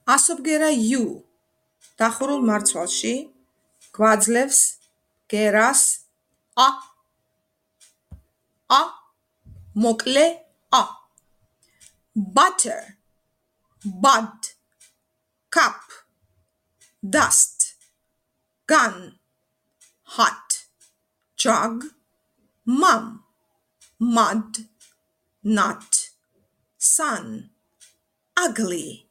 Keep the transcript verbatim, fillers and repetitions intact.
ასობგერა you დახურულ მარცვალში გვაძლევს გერას a a მოკლე a butter bud cup dust gun hot jug mum mud nut sun ugly